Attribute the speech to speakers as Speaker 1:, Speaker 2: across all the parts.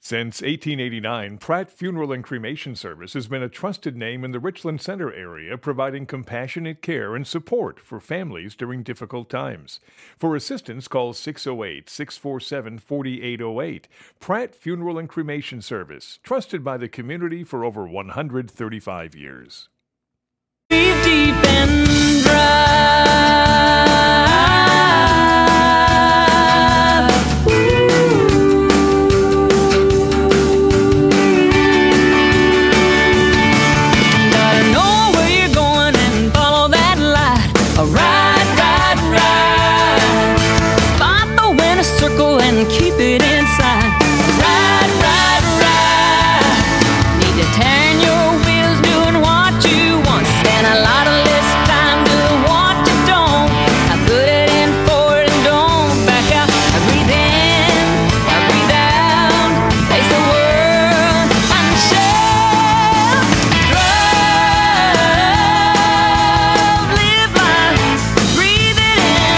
Speaker 1: Since 1889, Pratt Funeral and Cremation Service has been a trusted name in the Richland Center area, providing compassionate care and support for families during difficult times. For assistance, call 608-647-4808. Pratt Funeral and Cremation Service, trusted by the community for over 135 years.
Speaker 2: Deep and dry.
Speaker 3: Circle and keep it inside. Ride, ride, ride. Need to turn your wheels doing what you want. Spend a lot of less time doing what you don't. I put it in forward and don't back out. I breathe in, I breathe out. Face the world unshelled. Drive, live life, breathe it in.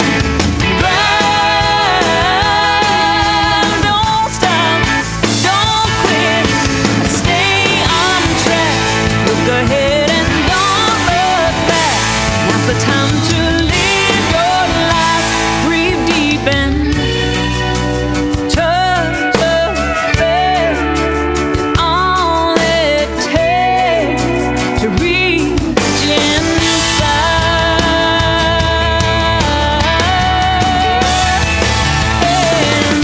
Speaker 3: Ahead and don't look back. Now's the time to live your life. Breathe deep and touch the faith. All it takes to reach inside and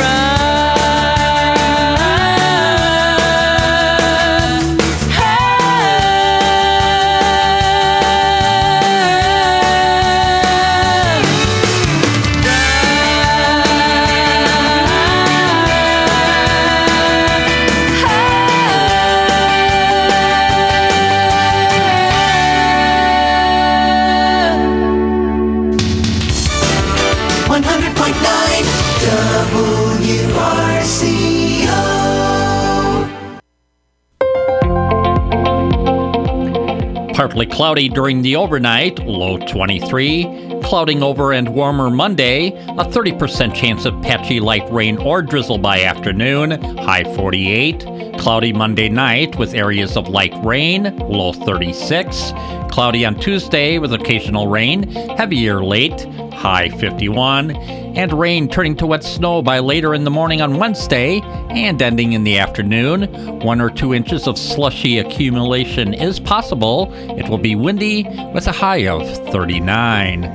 Speaker 4: Partly cloudy during the overnight, low 23. Clouding over and warmer Monday, a 30% chance of patchy light rain or drizzle by afternoon, high 48. Cloudy Monday night with areas of light rain, low 36. Cloudy on Tuesday with occasional rain, heavier late, high 51. And rain turning to wet snow by later in the morning on Wednesday and ending in the afternoon. 1 or 2 inches of slushy accumulation is possible. It will be windy with a high of 39.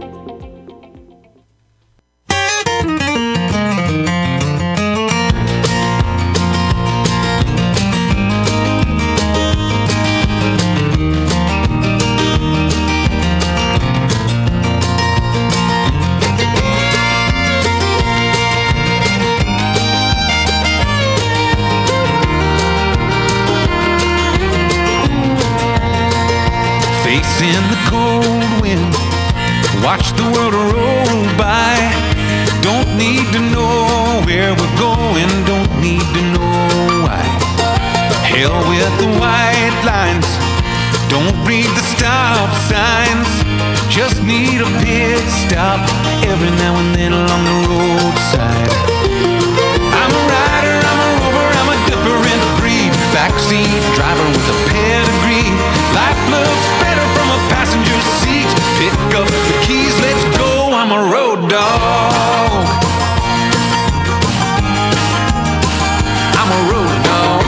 Speaker 5: In the cold wind, watch the world roll by. Don't need to know where we're going, don't need to know why. Hell with the white lines, don't read the stop signs. Just need a pit stop every now and then along the roadside. I'm a rider, I'm a rover, I'm a different breed. Backseat driver with a pedigree. Life looks better from a passenger seat. Pick up the keys, let's go. I'm a road dog. I'm a road dog.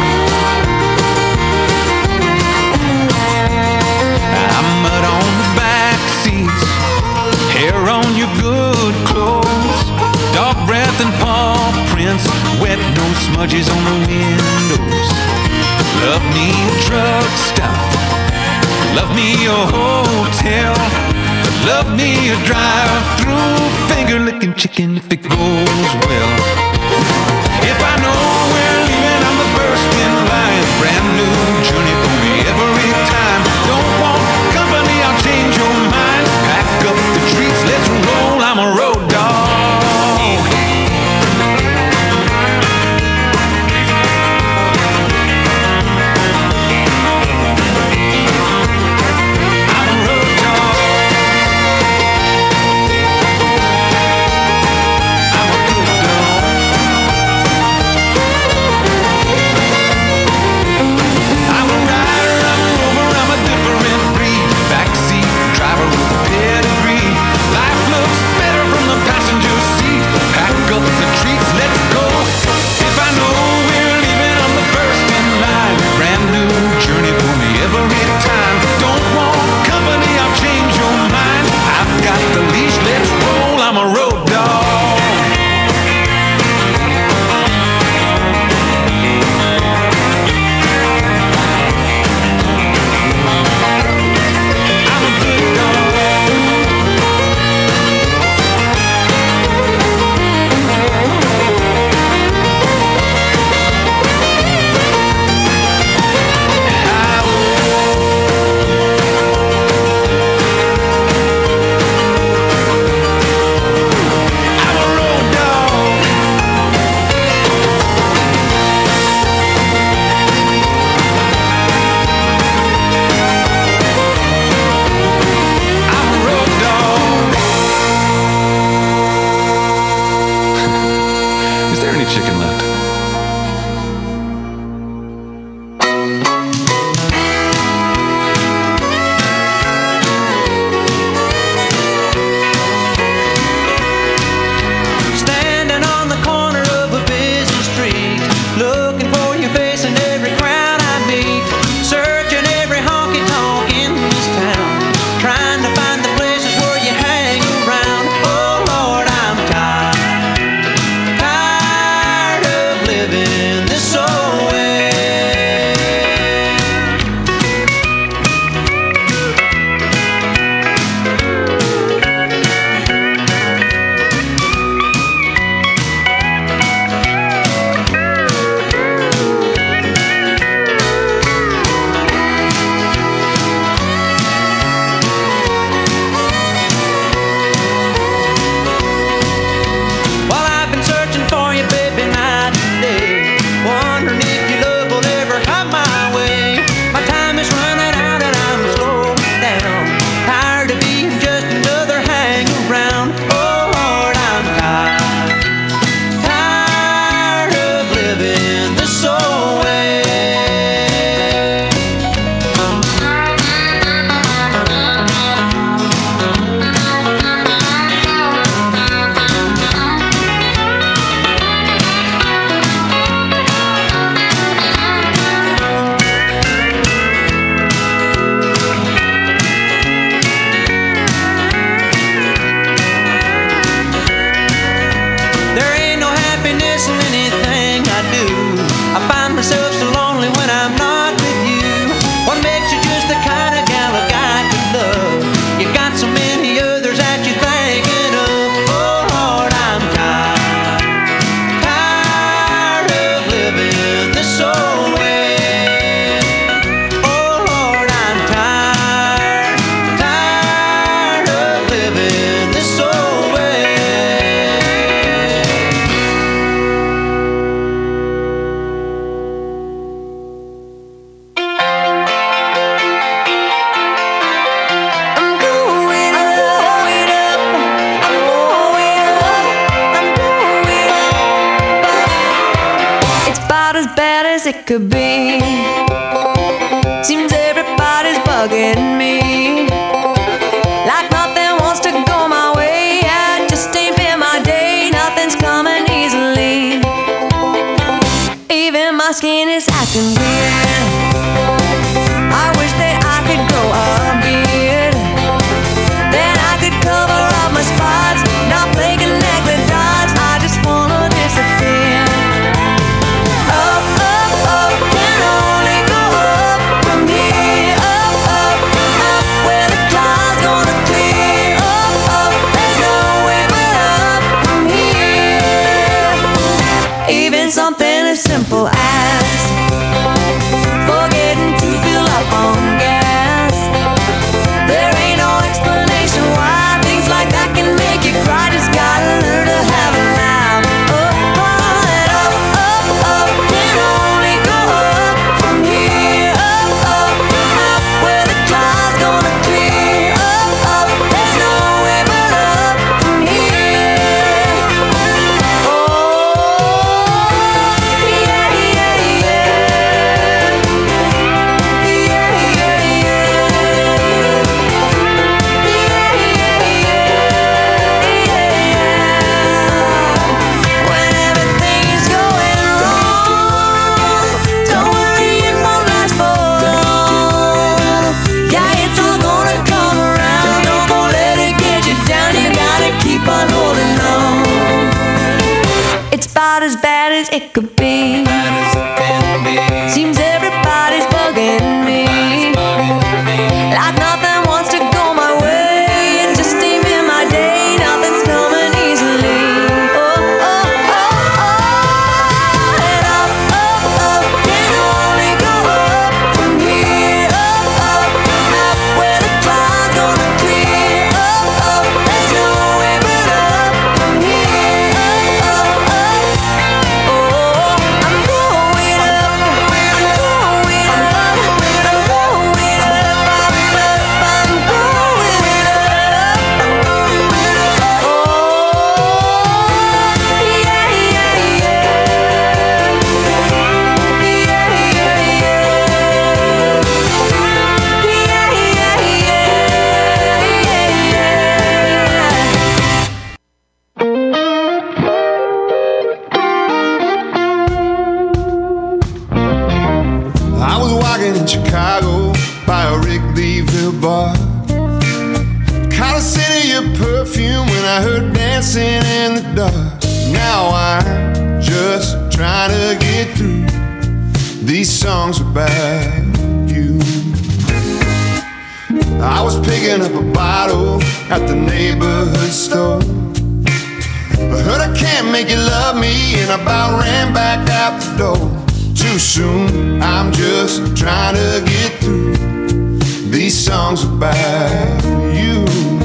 Speaker 5: I'm mud on the back seats, hair on your good clothes, dog breath and paw prints, wet nose smudges on the windows. Love me a truck stop, love me a hotel, love me a drive-through finger-licking chicken if it goes well. If I know we're leaving, I'm the first in line. Brand new journey for me every time. Don't want company, I'll change your mind. Pack up the treats, let's roll. I'm a road dog.
Speaker 3: about as bad as it could be. Seems everybody's bugging me, like nothing wants to go my way. Yeah, it just ain't been my day, nothing's coming easily. Even my skin is acting weird. I wish that I could grow a beard, then I could cover up my spots, not play connect the dots. I just wanna disappear. Up, up, up, can only go up from here. Up, up, up, where the clouds gonna clear. Up, up, there's no way but up from here. Even something as simple as forgetting to fill up on gas, there ain't no explanation why things like that can make you cry. Just gotta learn to have a laugh. Up, and up, up, up, can only go up from here. Up, up, up, where the clouds gonna clear. Up, up, there's no way but up from here. Oh, yeah, yeah, yeah. Yeah, yeah, yeah. When everything's going wrong, don't worry, it won't last for long. Yeah, it's all gonna come around. Don't go let it get you down. You gotta keep on holding on. It's about as bad as it could be. Seems everybody's bugging me, like nothing wants to go my way. It just ain't been my day, nothing's coming easily. Oh, oh, oh, oh. And up, up, up, can only go up from here. Up, up, up, where the clouds gonna clear. Up, up, there's no way but up from here. Up, up, up. Oh, I'm going up, I'm going up, I'm going up, I'm going up. Oh, yeah, yeah, yeah. Yeah, yeah, yeah. Yeah, yeah, yeah.
Speaker 6: I was walking in Chicago by a Wrigleyville bar. Caught a scent of your perfume when I heard dancing in the dark. Now I'm just trying to get through. These songs about you. I was picking up a bottle at the neighborhood store. I heard I can't make you love me, and I about ran back out the door. Too soon, I'm just trying to get through. These songs about you.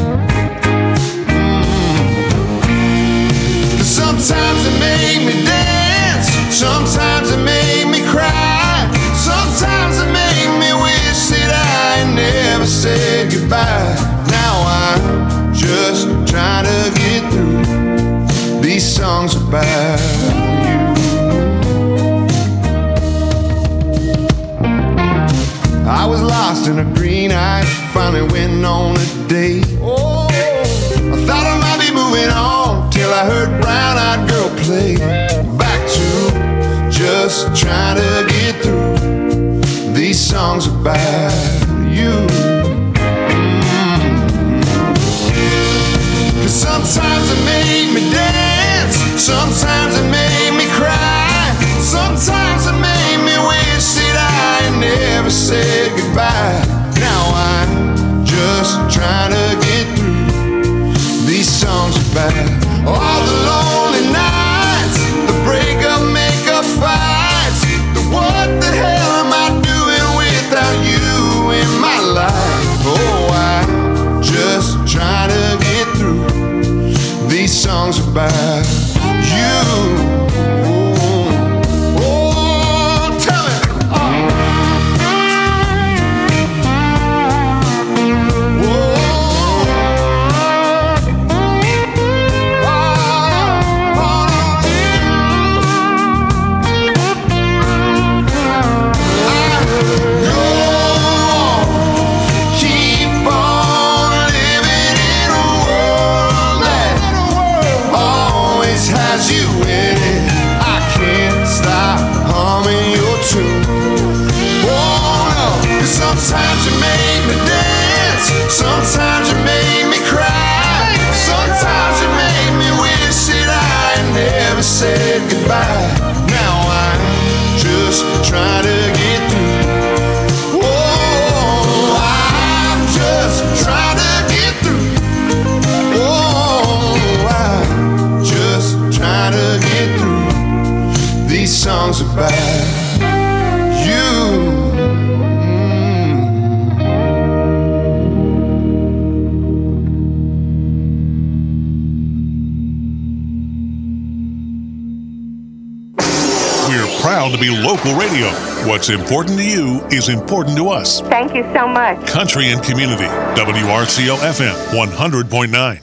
Speaker 6: 'Cause sometimes it made me dance, sometimes it made me cry, sometimes it made me wish that I never said goodbye. Now I'm just trying to get through. These songs about you. I was lost in a green eyes, finally went on a date. Oh, I thought I might be moving on till I heard Brown-Eyed Girl play. Back to just trying to get through. These songs about you. 'Cause sometimes it made me dance, sometimes it made me cry, sometimes it made me wish that I never said goodbye. Now I'm just trying to get through. These songs about all the lonely nights, the breakup, makeup fights, the what the hell am I doing without you in my life? Oh, I'm just trying to get through. These songs about you. Sometimes you made me dance, sometimes you made me cry, sometimes you made me wish that I never said goodbye. Now I'm just trying to get through. Oh, I'm just trying to get through. Oh, I'm just trying to get through these songs about you.
Speaker 7: Proud to be local radio. What's important to you is important to us.
Speaker 8: Thank you so much.
Speaker 7: Country and Community, WRCO FM 100.9.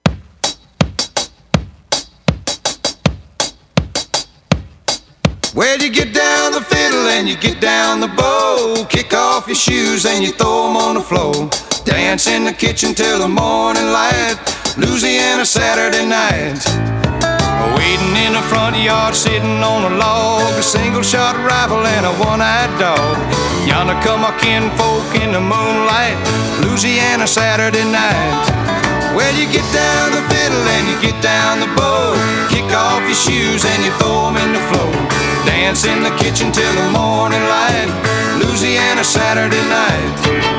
Speaker 6: Well, you get down the fiddle and you get down the bow, kick off your shoes and you throw them on the floor, dance in the kitchen till the morning light, Louisiana Saturday night. Waiting in the front yard, sitting on a log, a single-shot rifle and a one-eyed dog. Yonder come our kinfolk in the moonlight, Louisiana Saturday night. Well, you get down the fiddle and you get down the bow, kick off your shoes and you throw them in the floor, dance in the kitchen till the morning light, Louisiana Saturday night.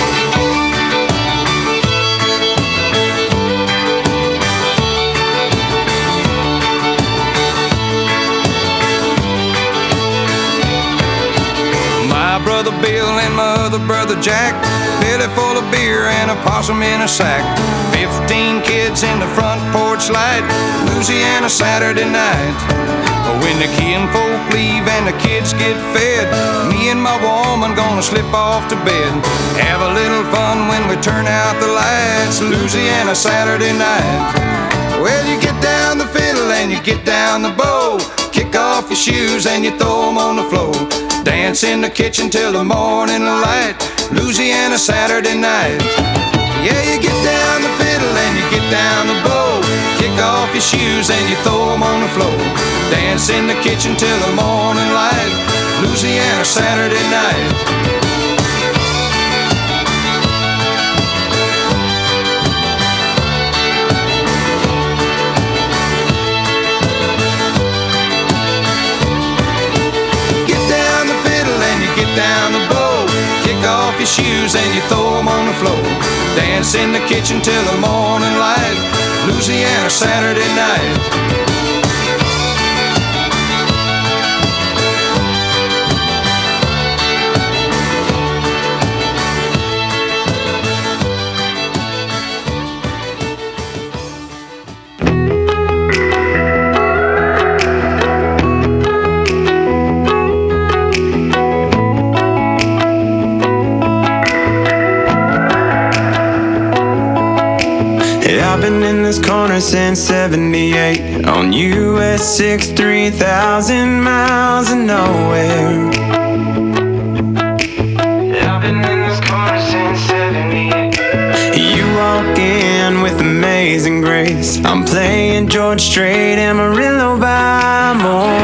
Speaker 6: Brother Bill and my other brother Jack, belly full of beer and a possum in a sack, 15 kids in the front porch light, Louisiana Saturday night. When the kinfolk leave and the kids get fed, me and my woman gonna slip off to bed, have a little fun when we turn out the lights, Louisiana Saturday night. Well, you get down the fiddle and you get down the bow, kick off your shoes and you throw them on the floor, dance in the kitchen till the morning light, Louisiana Saturday night. Yeah, you get down the fiddle and you get down the bow, kick off your shoes and you throw them on the floor, dance in the kitchen till the morning light, Louisiana Saturday night. Your shoes and you throw them on the floor, dance in the kitchen till the morning light, Louisiana Saturday night.
Speaker 9: I've been in this corner since 78 on US 6, 3,000 miles of nowhere. I've been in this corner since 78. You walk in with amazing grace, I'm playing George Strait, Amarillo by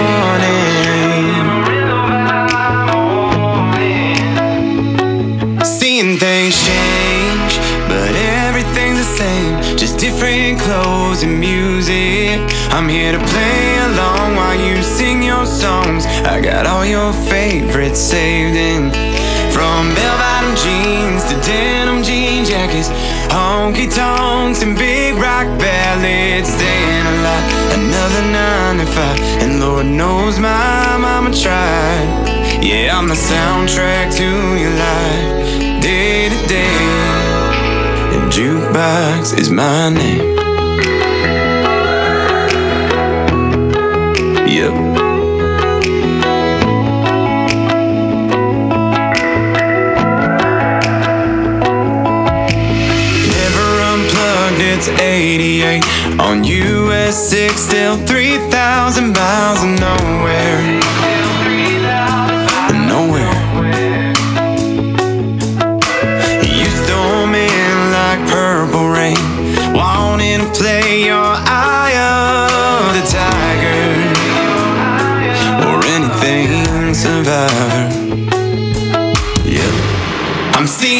Speaker 9: morning. Seeing things change, but everything's the same, just different clothes and music. I'm here to play along while you sing your songs. I got all your favorites saved in, from bell-bottom jeans to denim jean jackets, honky tonks and big rock ballads. Staying alive another 9 to 5, and Lord knows my mama tried. Yeah, I'm the soundtrack to your life, day to day. And jukebox is my name. Yep. Never unplugged, it's 88 on US 6, still 3,000 miles of nowhere. Nowhere. Purple rain, wanting to play your Eye of the Tiger, or anything Survivor. Yeah, I'm seeing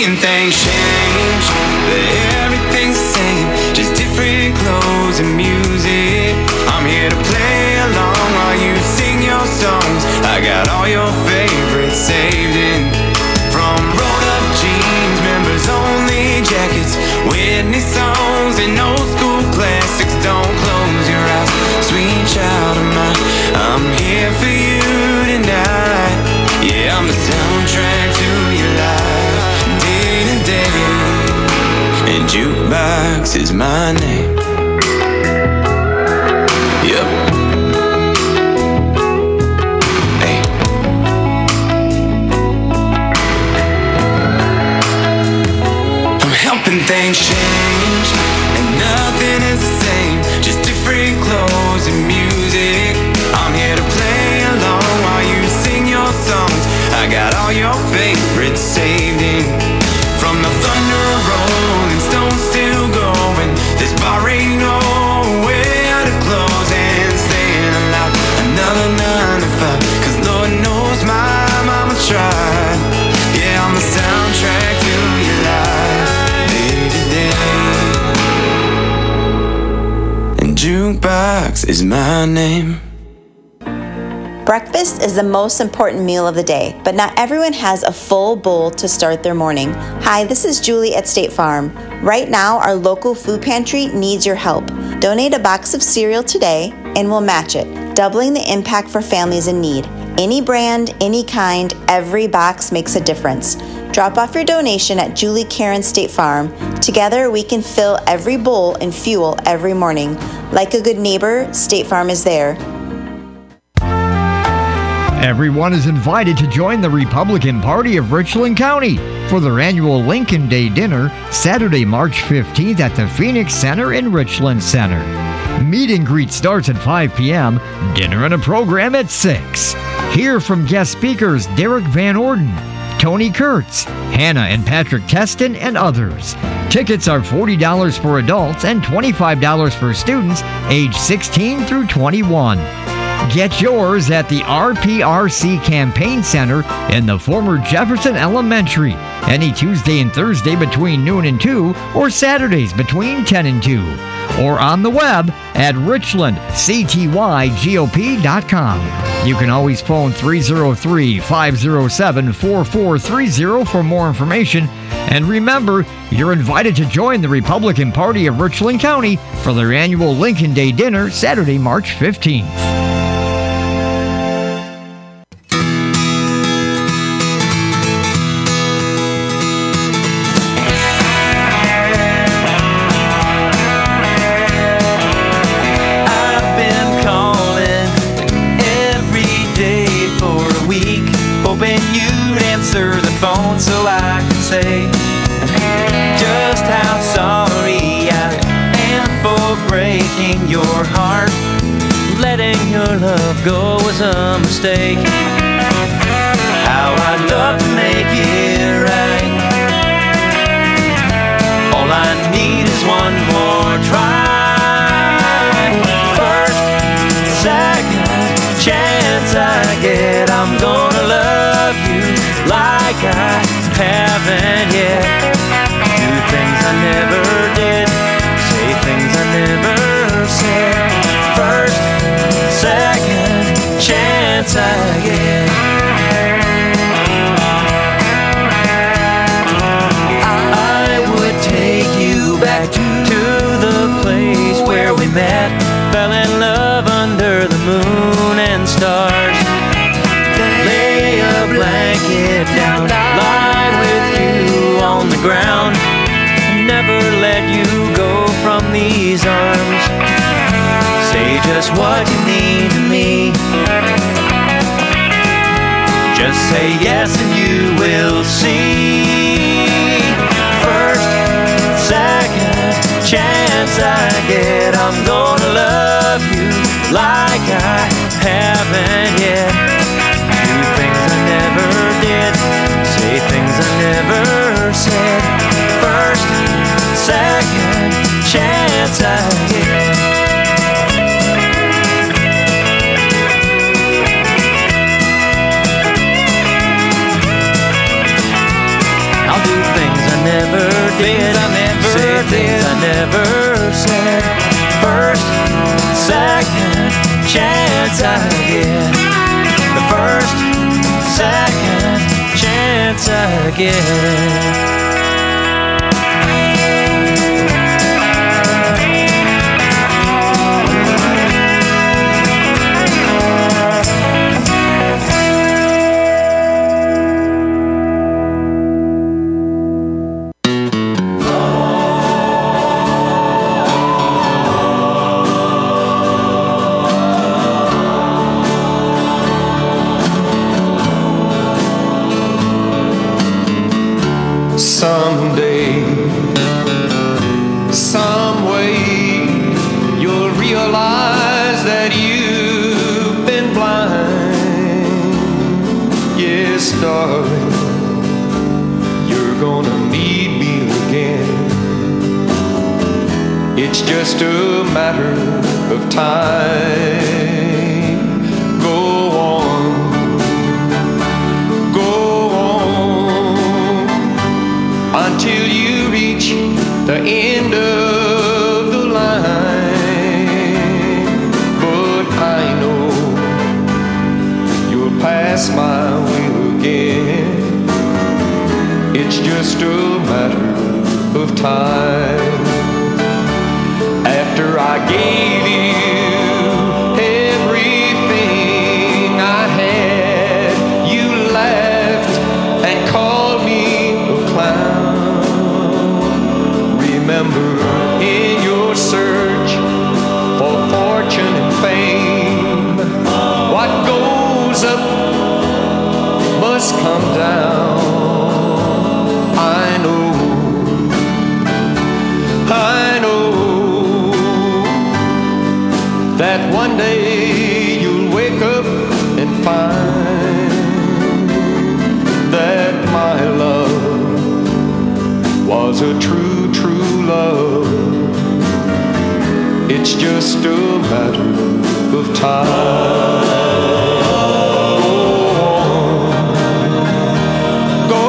Speaker 9: got all your favorites saved in. From rolled up jeans, members only jackets, Whitney songs and old school classics. Don't close your eyes, sweet child of mine, I'm here for you tonight. Yeah, I'm the soundtrack to your life, day to day, and Jukebox is my name. Yep. Hey. I'm helping things change, and nothing is the same, just different clothes and music. I'm here to play along while you sing your songs. I got all your favorites saved in. From the thunder rolling, stones still going, this bar ain't nowhere to close. And staying alive another 9 to 5, 'cause Lord knows my mama tried. Yeah, I'm the soundtrack to your life, day to day, and Jukebox is my name.
Speaker 8: Breakfast is the most important meal of the day, but not everyone has a full bowl to start their morning. Hi, this is Julie at State Farm. Right now, our local food pantry needs your help. Donate a box of cereal today and we'll match it, doubling the impact for families in need. Any brand, any kind, every box makes a difference. Drop off your donation at Julie Karen State Farm. Together, we can fill every bowl and fuel every morning. Like a good neighbor, State Farm is there.
Speaker 10: Everyone is invited to join the Republican Party of Richland County for their annual Lincoln Day dinner, Saturday, March 15th at the Phoenix Center in Richland Center. Meet and greet starts at 5 p.m., dinner and a program at 6. Hear from guest speakers Derek Van Orden, Tony Kurtz, Hannah and Patrick Teston, and others. Tickets are $40 for adults and $25 for students age 16 through 21. Get yours at the RPRC Campaign Center in the former Jefferson Elementary, any Tuesday and Thursday between noon and 2, or Saturdays between 10 and 2, or on the web at richlandctygop.com. You can always phone 303-507-4430 for more information. And remember, you're invited to join the Republican Party of Richland County for their annual Lincoln Day dinner, Saturday, March 15th.
Speaker 11: So I can say just how sorry I am for breaking your heart. Letting your love go was a mistake. How I'd love to make it right. All I need is one more try. First, second chance I get, I'm gonna love you like I haven't yet. Do things I never did, say things I never said. First, second chance I get. I would take you back to the place where we met, fell in love under the moon and stars. Lay a blanket down, lie with you on the ground, never let you go from these arms. Say just what you need to me. Just say yes and you will see. First, second chance I get, I'm gonna love you like I haven't yet. Do things I never did, say things I never said. First, second chance I get. I'll do things I never did, say things I never said. First, second chance I get. The first, forget.
Speaker 6: Someday, some way, you'll realize that you've been blind. Yes, darling, you're gonna need me again. It's just a matter of time. Go on, go on, until you reach the end of the line. But I know you'll pass my way again. It's just a matter of time. After I gave you everything I had, you laughed and called me a clown. Remember, in your search for fortune and fame, what goes up must come down. I know that one day you'll wake up and find that my love was a true, true love. It's just a matter of time. Go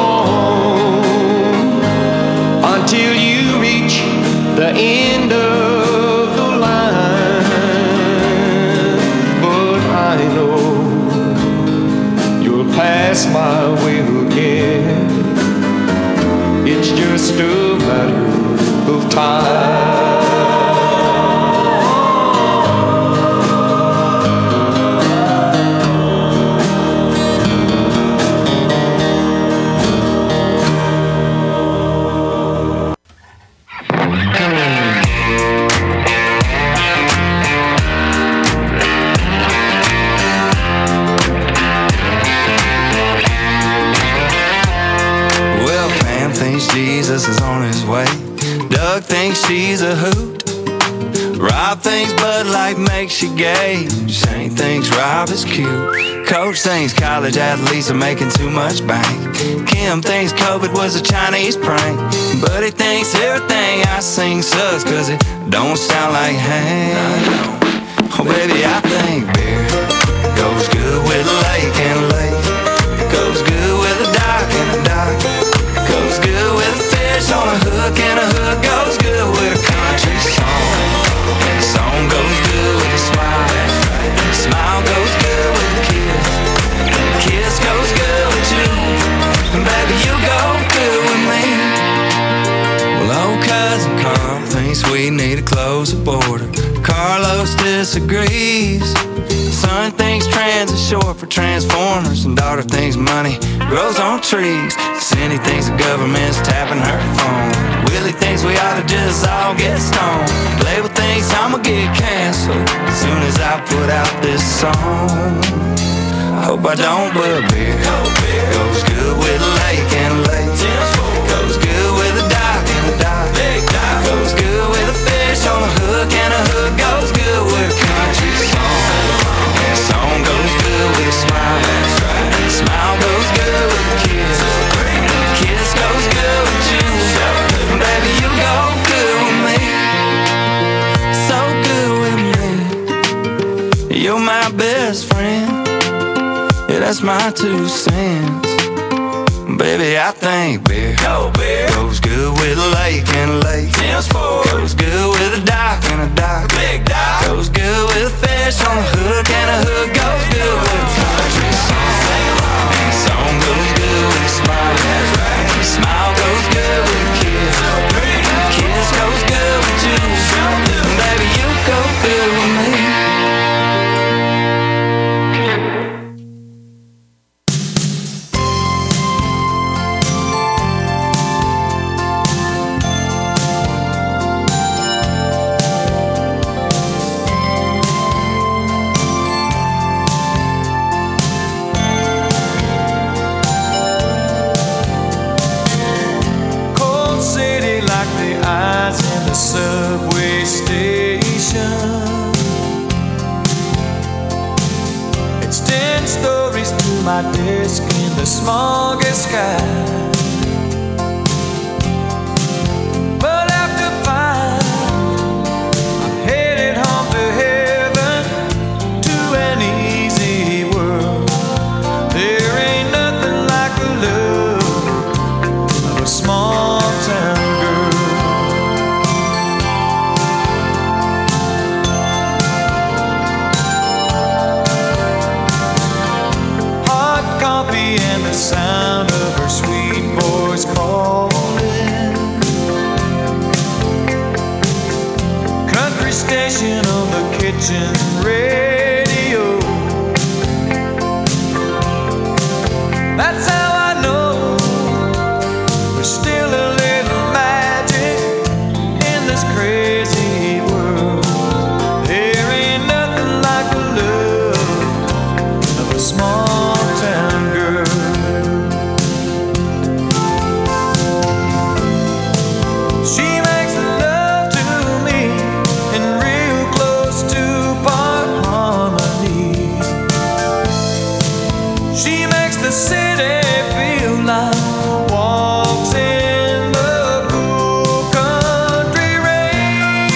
Speaker 6: on, until you reach the end of the line. But I know you'll pass my way again. It's just a matter of time.
Speaker 9: Jesus is on his way. Doug thinks she's a hoot. Rob thinks Bud Light makes you gay. Shane thinks Rob is cute. Coach thinks college athletes are making too much bank. Kim thinks COVID was a Chinese prank. Buddy thinks everything I sing sucks, cause it don't sound like Hank. Oh baby, I think beer goes good with a lake and a lake. Goes good with a dock and a dock. Goes good with a fish on a hook, and a hook goes good with a country song. And the song goes good with a smile, and the smile goes good with a kiss, and the kiss goes good with you, and baby you go good with me. Well, old cousin Carl thinks we need to close the border. Carlos disagrees. Son thinks trans is short for transformers, and daughter thinks money grows on trees. Cindy thinks the government's tapping her phone. Willie thinks we ought to just all get stoned. Label thinks I'ma get canceled as soon as I put out this song. I hope I don't, but beer goes good with a lake and a lake. Goes good with a dock and a dock. Goes good with a fish on a hook, and a hook goes good with a country song. And a song goes good with a smile, and a smile goes good with a kiss, and a kiss goes good with you. Baby, you go good with me, so good with me. You're my best friend, yeah, that's my 2 cents. Baby, I think beer goes good with a lake and a lake. Goes good with a dock and a dock. Goes good with a fish on a hook, and a hook goes good with a country song. And the song goes good with a smile.
Speaker 11: my desk in the smoggy sky. But after 5, I'm headed home to heaven, to an easy world. There ain't nothing like the love of a small town girl. Hot coffee and the sound of her sweet voice calling. Country station on the kitchen radio. That's how I know there's still a little magic in this crazy world. There ain't nothing like the love of a small town girl. She makes love to me in real close to part harmony. She makes the city feel like walks in the cool country rain.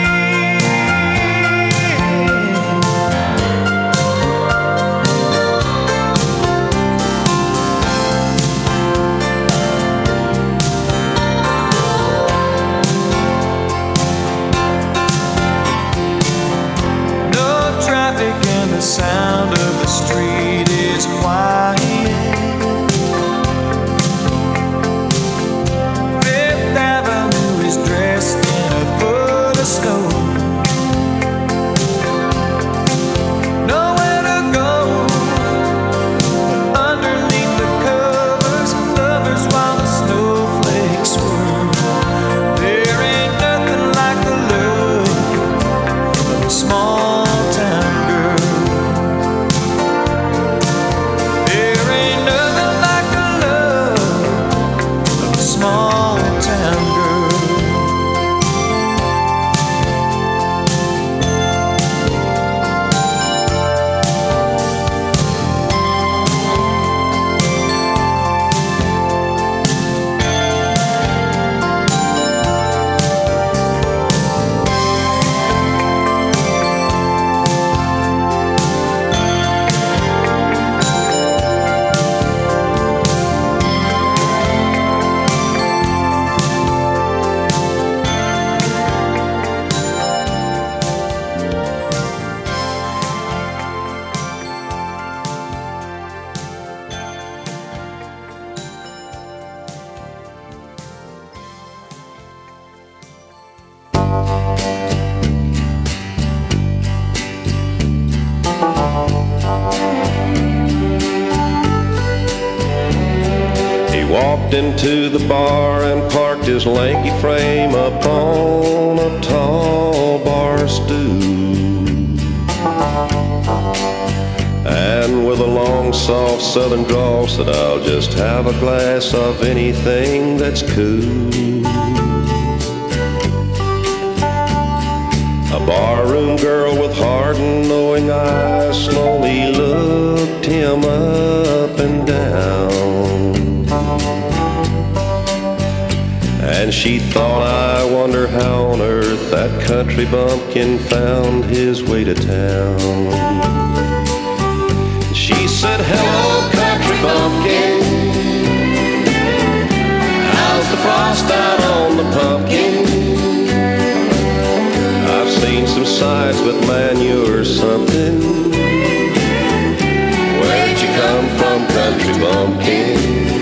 Speaker 11: No traffic and the sound of the street is quiet. Fifth Avenue is dressed in a foot of snow. Nowhere to go but underneath the covers, lovers while the snowflakes swirl. There ain't nothing like the love of a small town girl. There ain't nothing like the love of a small town girl.
Speaker 12: He walked into the bar and parked his lanky frame upon a tall bar stool. And with a long, soft southern drawl said, "I'll just have a glass of anything that's cool." A barroom girl with hard and knowing eyes slowly looked him up and down. And she thought, I wonder how on earth that country bumpkin found his way to town. She said, "Hello, country bumpkin. How's the frost out on the pumpkin? I've seen some sights, but man, you're something. Where'd you come from, country bumpkin?"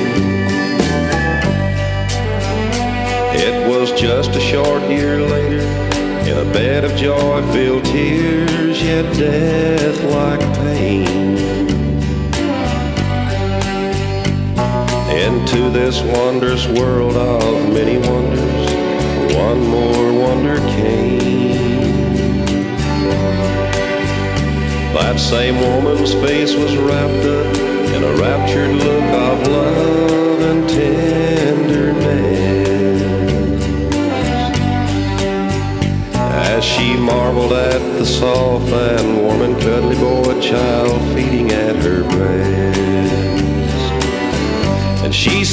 Speaker 12: It was just a short year later, in a bed of joy-filled tears, yet death-like pain. Into this wondrous world of many wonders, one more wonder came. That same woman's face was wrapped up in a raptured look of love and tenderness, as she marveled at the soft and warm and cuddly boy child feeding at her breast.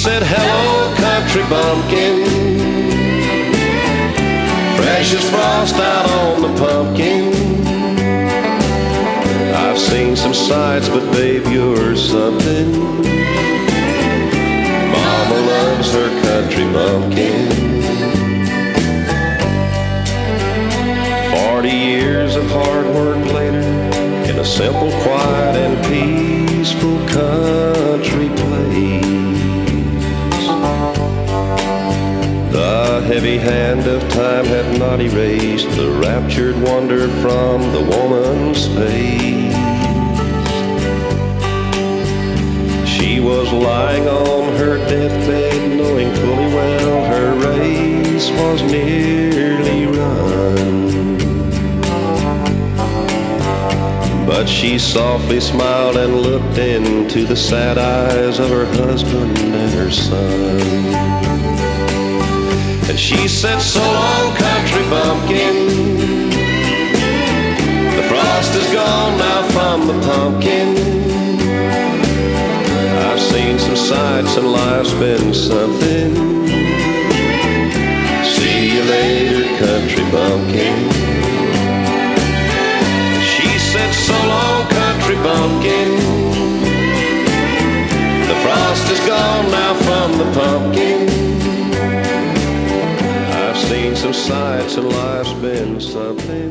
Speaker 12: said, hello, country bumpkin. Fresh as frost out on the pumpkin. I've seen some sights, but babe, you're something. Mama loves her country bumpkin. 40 years of hard work later, in a simple, quiet, and peaceful country place, the heavy hand of time had not erased the raptured wonder from the woman's face. She was lying on her deathbed, knowing fully well her race was nearly run. But she softly smiled and looked into the sad eyes of her husband and her son. And she said, so long, country bumpkin. The frost is gone now from the pumpkin. I've seen some sights and life's been something. See you later, country bumpkin. She said, so long, country bumpkin. The frost is gone now from the pumpkin. I've seen some sights and life's been something.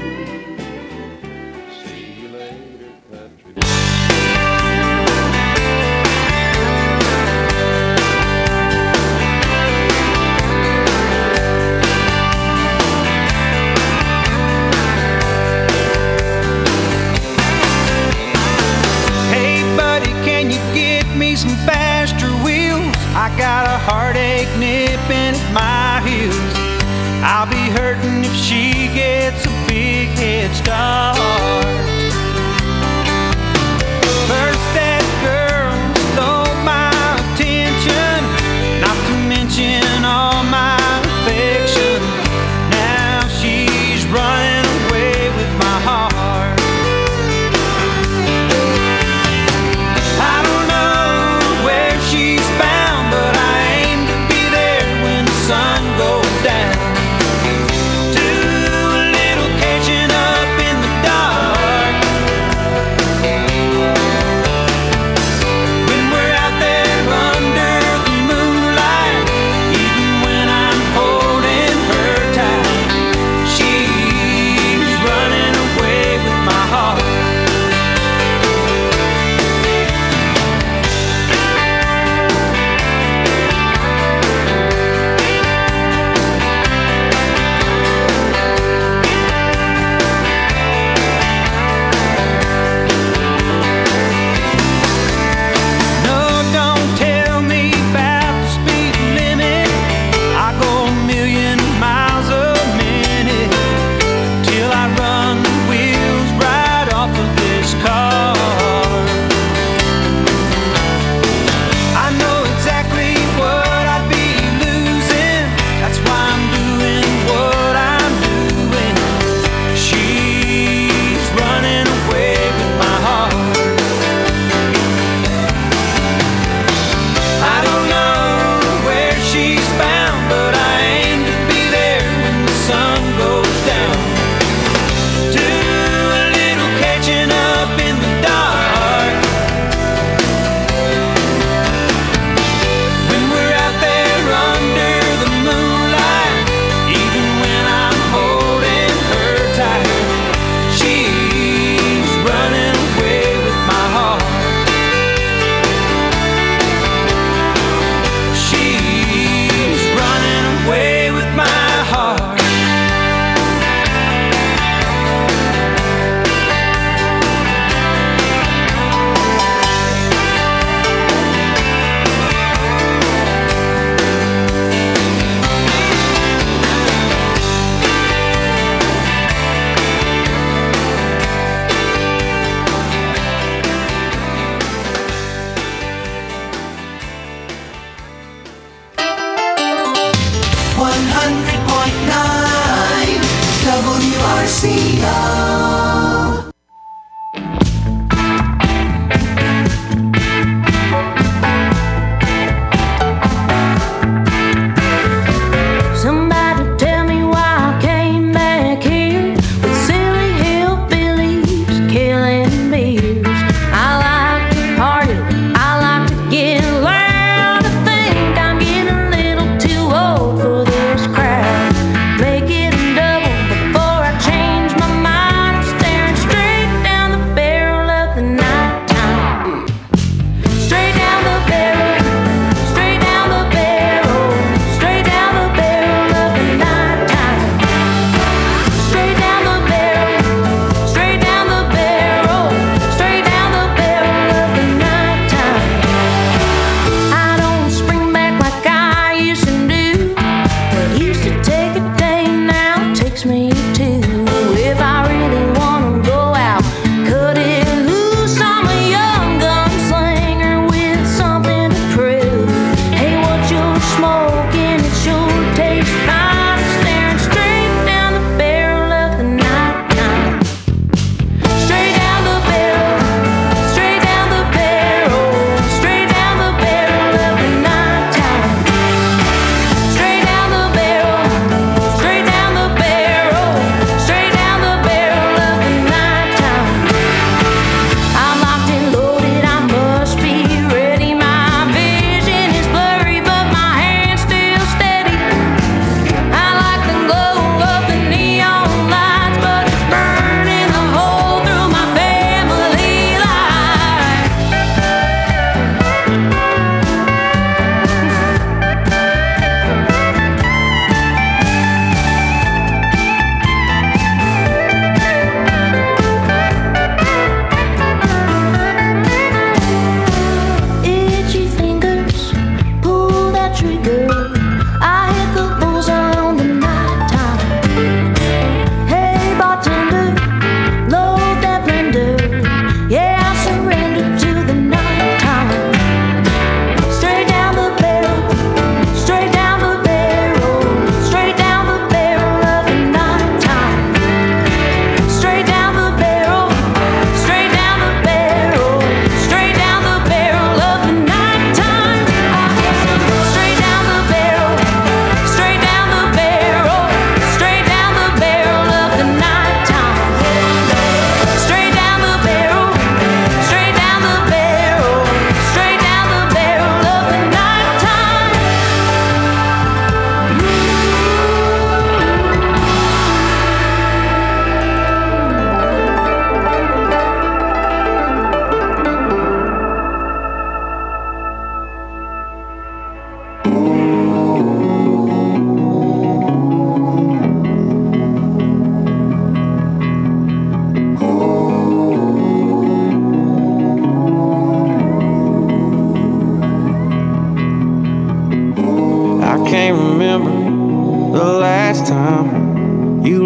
Speaker 12: See you later, country bumpkin.
Speaker 13: Some faster wheels. I got a heartache nipping at my heels. I'll be hurting if she gets a big head start. First that girl stole my attention, not to mention all my affection. Now she's running away with my heart. Sun goes down. Do a little catching up in the dark.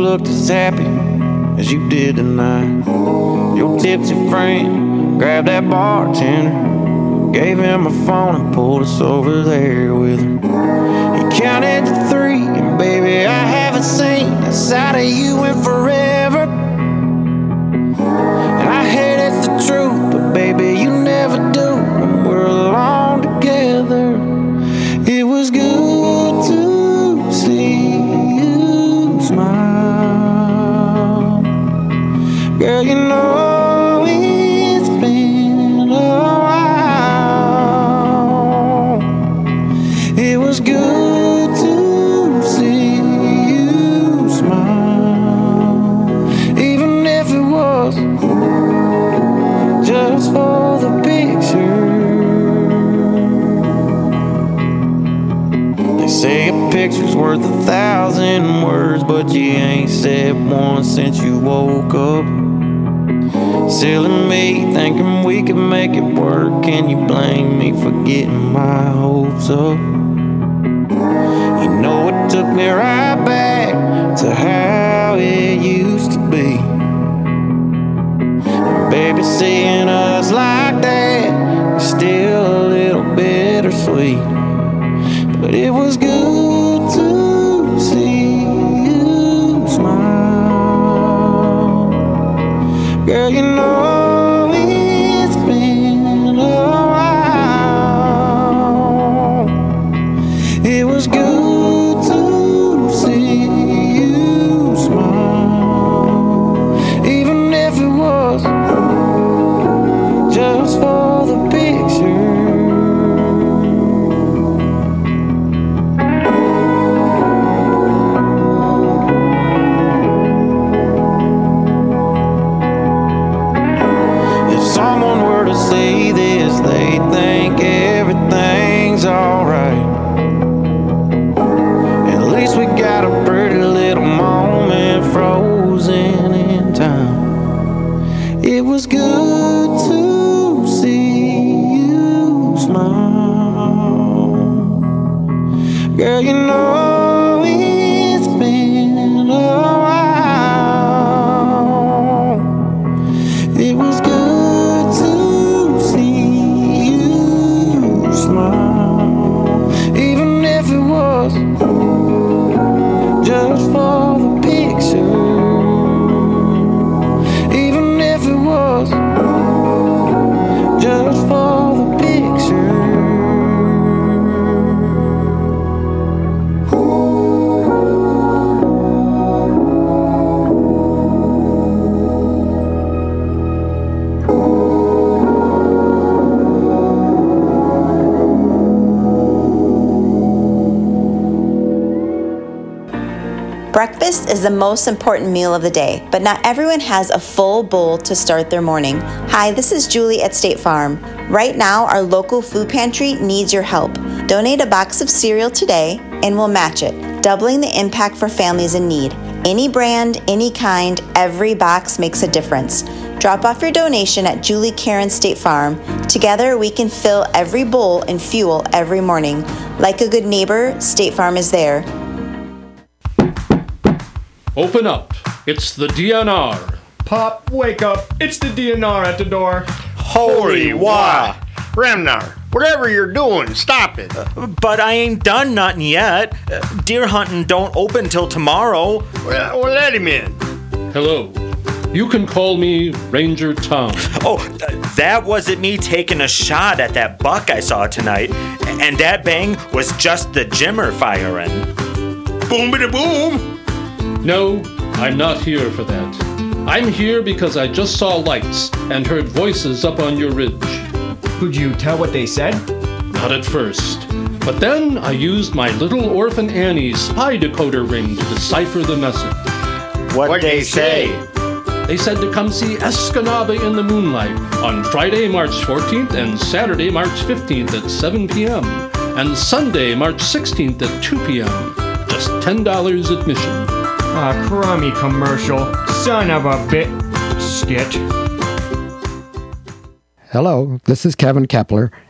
Speaker 9: looked as happy as you did tonight. Your tipsy friend grabbed that bartender, gave him a phone and pulled us over there with her. He counted to 3, and baby, I haven't seen a side of you in forever. And I hate it's the truth, but baby, you never do when we're alone together. It was good to see you smile. Girl, you know it's been a while. It was good to see you smile, even if it was just for the picture. They say a picture's worth 1,000 words, but you ain't said one since you woke up. Silly me, thinking we could make it work. Can you blame me for getting my hopes up? You know it took me right back to how it used to be. And baby, seeing us like that is still a little bittersweet. But it was good to see you smile. Girl, you know it's been a while. It was good to see you smile, even if it was just for the picture. Someone were to say this, they think everything's alright. At least we got a pretty little moment frozen in time. It was good to see you smile. Girl, you know it's been a while. It was good smile, even if it was just for the picture, even if it was just for the picture.
Speaker 8: Breakfast is the most important meal of the day, but not everyone has a full bowl to start their morning. Hi, this is Julie at State Farm. Right now, our local food pantry needs your help. Donate a box of cereal today and we'll match it, doubling the impact for families in need. Any brand, any kind, every box makes a difference. Drop off your donation at Julie Karen State Farm. Together, we can fill every bowl and fuel every morning. Like a good neighbor, State Farm is there.
Speaker 14: Open up. It's the DNR.
Speaker 15: Pop, wake up. It's the DNR at the door.
Speaker 16: Holy wah. Remnar, whatever you're doing, stop it.
Speaker 17: But I ain't done nothing yet. Deer hunting don't open till tomorrow.
Speaker 16: Well, let him in.
Speaker 14: Hello. You can call me Ranger Tom.
Speaker 17: Oh, that wasn't me taking a shot at that buck I saw tonight. And that bang was just the Jimmer firing.
Speaker 16: Boom-bida-boom.
Speaker 14: No, I'm not here for that. I'm here because I just saw lights and heard voices up on your ridge.
Speaker 15: Could you tell what they said?
Speaker 14: Not at first. But then I used my little orphan Annie spy decoder ring to decipher the message.
Speaker 16: What'd they say?
Speaker 14: They said to come see Escanaba in the Moonlight on Friday, March 14th and Saturday, March 15th at 7 p.m. and Sunday, March 16th at 2 p.m. Just $10 admission.
Speaker 15: Ah, crummy commercial. Son of a skit.
Speaker 18: Hello, this is Kevin Kepler,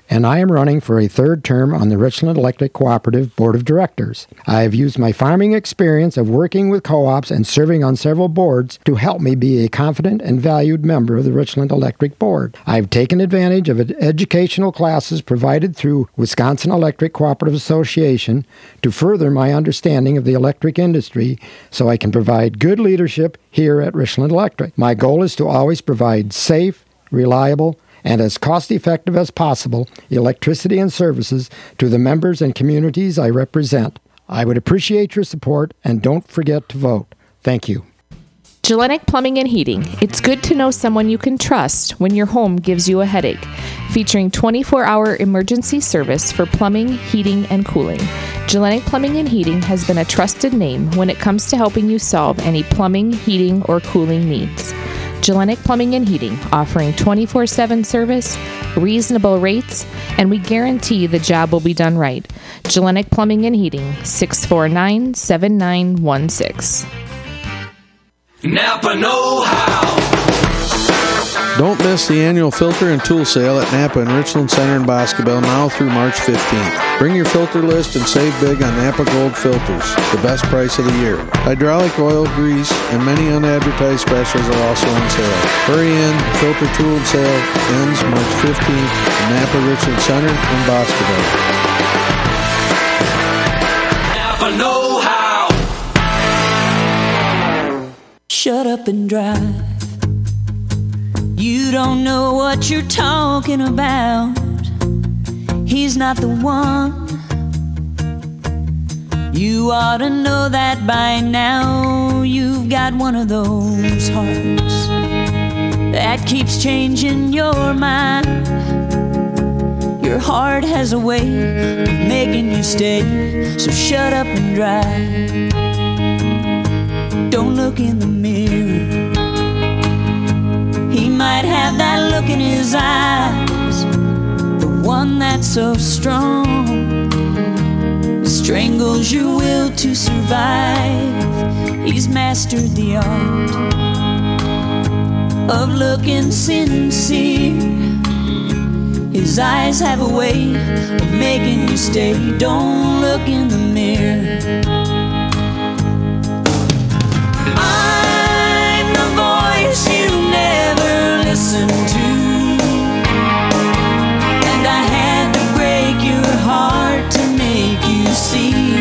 Speaker 18: and I am running for a third term on the Richland Electric Cooperative Board of Directors. I have used my farming experience of working with co-ops and serving on several boards to help me be a confident and valued member of the Richland Electric Board. I have taken advantage of educational classes provided through Wisconsin Electric Cooperative Association to further my understanding of the electric industry so I can provide good leadership here at Richland Electric. My goal is to always provide safe, reliable, and as cost-effective as possible electricity and services to the members and communities I represent. I would appreciate your support, and don't forget to vote. Thank you.
Speaker 19: Gellenic Plumbing and Heating. It's good to know someone you can trust when your home gives you a headache. Featuring 24-hour emergency service for plumbing, heating, and cooling. Gellenic Plumbing and Heating has been a trusted name when it comes to helping you solve any plumbing, heating, or cooling needs. Gellenic Plumbing and Heating, offering 24/7 service, reasonable rates, and we guarantee the job will be done right. Gellenic Plumbing and Heating, 649-7916.
Speaker 20: Napa know-how.
Speaker 21: Don't miss the annual filter and tool sale at Napa and Richland Center in Boscobel now through March 15th. Bring your filter list and save big on Napa Gold filters, the best price of the year. Hydraulic oil, grease, and many unadvertised specials are also on sale. Hurry in, filter tool sale ends March 15th at Napa Richland Center in Boscobel.
Speaker 20: Napa know-how.
Speaker 3: Shut up and drive. You don't know what you're talking about. He's not the one. You ought to know that by now. You've got one of those hearts that keeps changing your mind. Your heart has a way of making you stay. So shut up and drive. Don't look in the mirror. He might have that look in his eyes, the one that's so strong, strangles your will to survive. He's mastered the art of looking sincere. His eyes have a way of making you stay. Don't look in the mirror. I'm the voice you never listened to, and I had to break your heart to make you see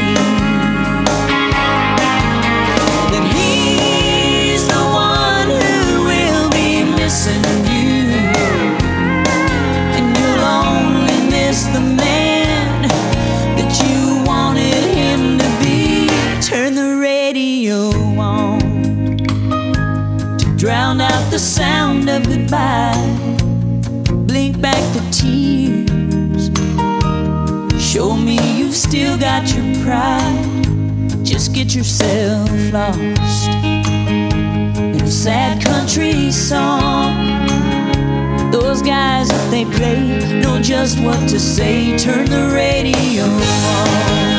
Speaker 3: that he's the one who will be missing you, and you'll only miss the man that you wanted him to be. Turn the radio on to drown out the sound of goodbye. Blink back the tears. Show me you've still got your pride. Just get yourself lost in a sad country song. Those guys that they play know just what to say. Turn the radio on.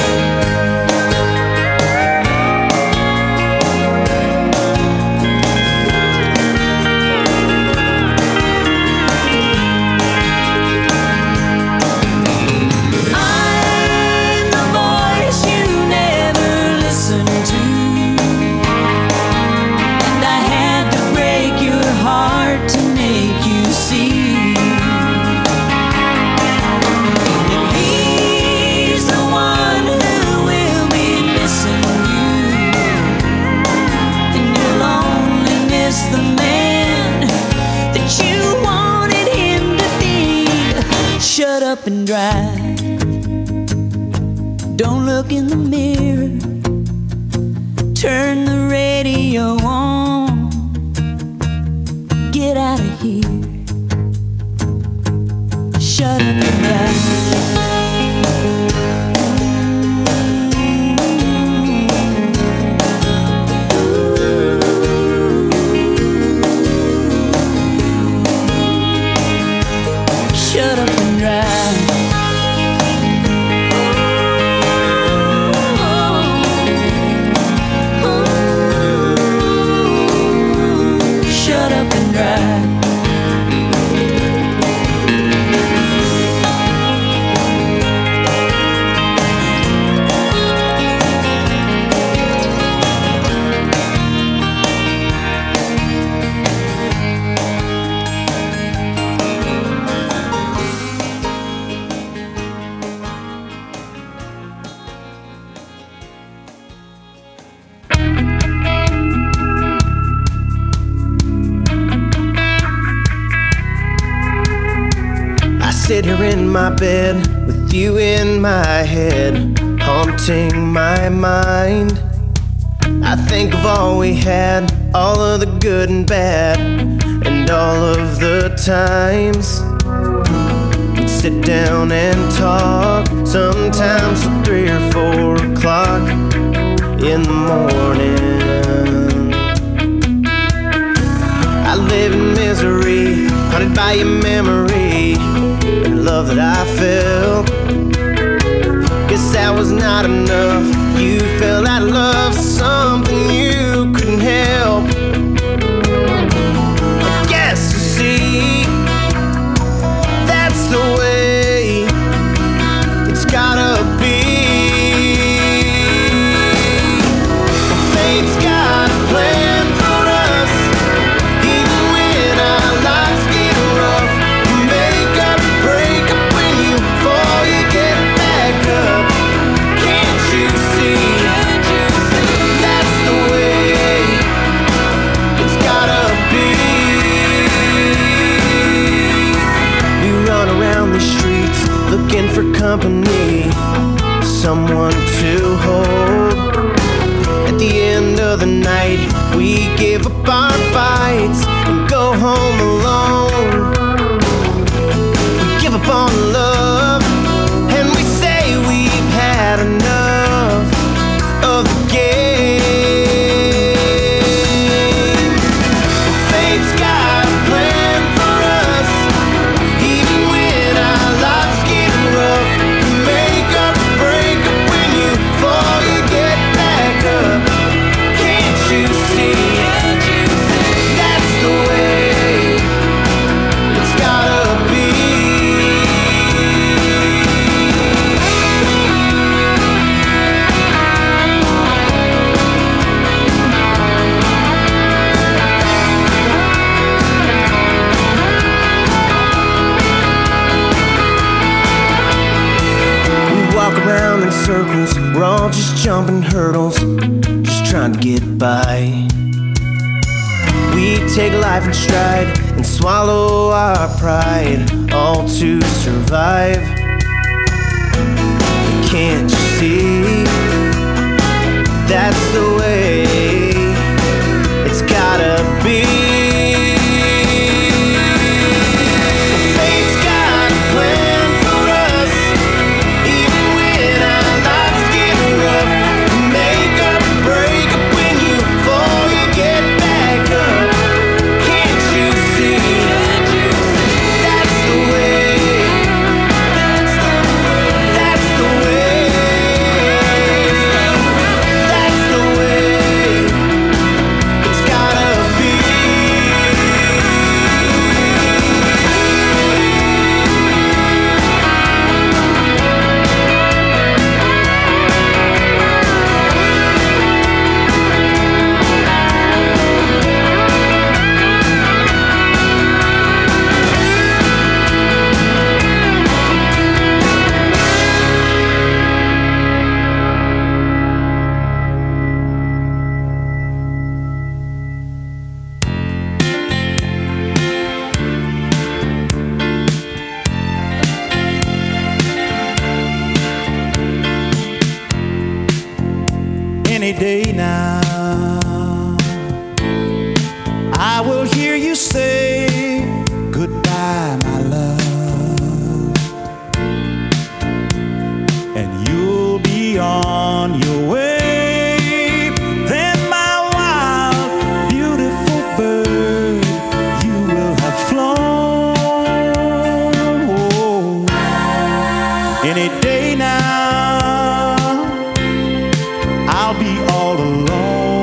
Speaker 3: Up and drive. Don't look in the mirror. Turn the radio on. Get out of here. Shut up and drive. Shut up and drive. Shut up and drive.
Speaker 1: in my bed with you in my head, haunting my mind. I think of all we had, all of the good and bad, and all of the times we'd sit down and talk, sometimes till 3 or 4 o'clock in the morning. I live in misery, haunted by your memory and love that I felt. Guess that was not enough. You felt that love, something you couldn't help. I guess you see, that's the way it's gotta be. Fate's got a plan for us, even when our lives get rough. You make up, break up when you fall, you get back up. Can't you see? That's the way it's gotta be. We run around the streets looking for company, someone to hold. At the end of the night, we give up our fights and go home alone. We give up on love and we say we've had enough of the game. Fate's got a plan for us, even when our lives get rough. You make up, break up when you fall, you get back up. Can't you see? That's the way it's gotta be. We walk around in circles, we're all just jumping hurdles, just trying to get by. We take life in stride and swallow our pride, all to survive. Can't you see? That's the way it's gotta be. Fate's got a plan for us, even when our lives get rough. Make up, break up when you fall, you get back up. Can't you see? That's the way. That's the way. That's the way it's gotta be.
Speaker 22: Any day now, I will hear you say goodbye, my love, and you'll be on your way. Then, my wild, beautiful bird, you will have flown. Oh, any day now, I'll be all alone.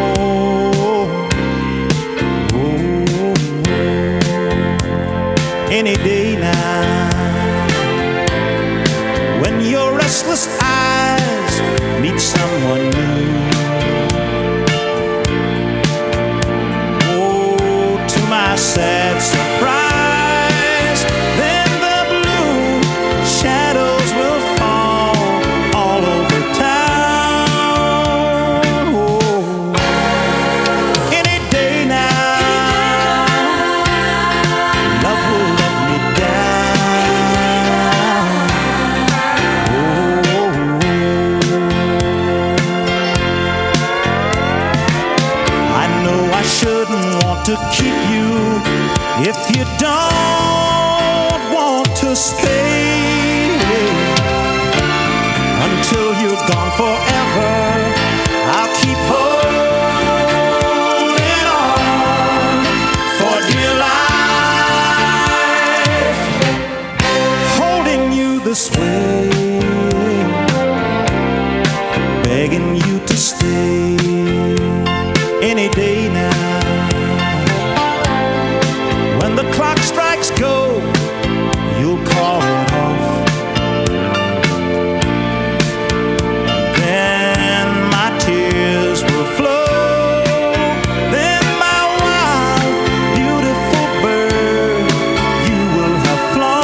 Speaker 22: Oh, any day now, when your restless eyes meet someone new. Oh, to my sad surprise, then the blue shadows will fall all over town. Oh, any day now, love will let me down. this way, begging you to stay any day now. When the clock strikes go, you'll call it off. Then my tears will flow. Then my wild, beautiful bird, you will have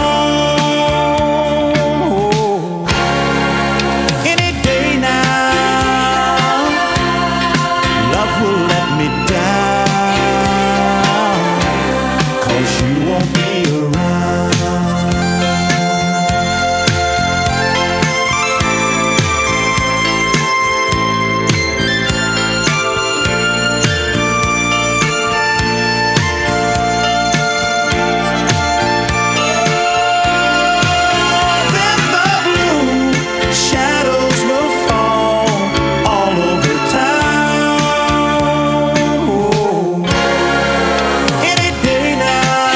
Speaker 22: flown. Any day now, love will let me down, 'cause you won't be around. Then the blue shadows will fall all over town. Any day now,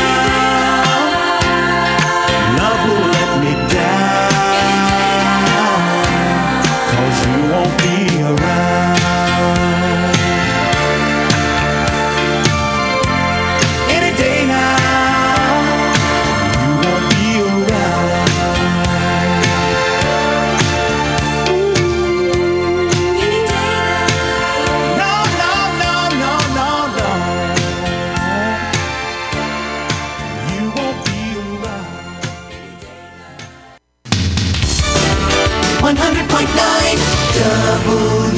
Speaker 22: love will let me down, 'cause you won't be around. Any day now, you won't be around. No, no, no, no, no, no. You won't be around.
Speaker 1: 100.9